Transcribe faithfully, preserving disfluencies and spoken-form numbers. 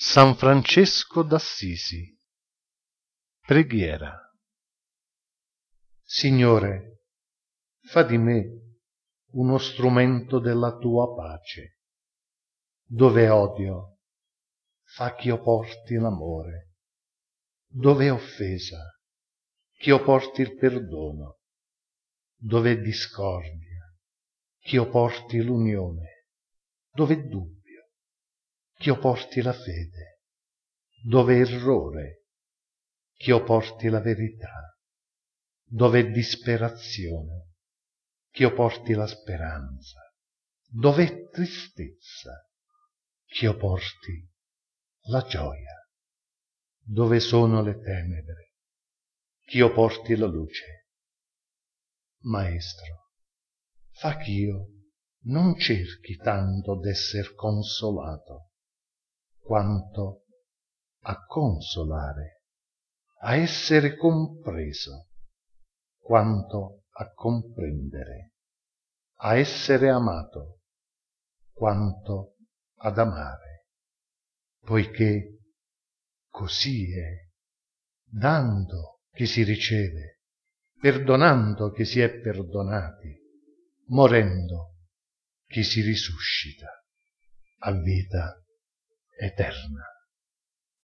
San Francesco d'Assisi. Preghiera. Signore, fa di me uno strumento della tua pace. Dove odio, fa ch'io porti l'amore. Dove offesa, ch'io porti il perdono. Dove discordia, ch'io porti l'unione. Dove dubbio, ch'io porti la fede. Dove errore, ch'io porti la verità. Dove disperazione, ch'io porti la speranza. Dove tristezza, ch'io porti la gioia. Dove sono le tenebre, ch'io porti la luce. Maestro, fa ch'io non cerchi tanto d'esser consolato, quanto a consolare, a essere compreso, quanto a comprendere, a essere amato, quanto ad amare, poiché così è, dando che si riceve, perdonando che si è perdonati, morendo che si risuscita a vita eterna.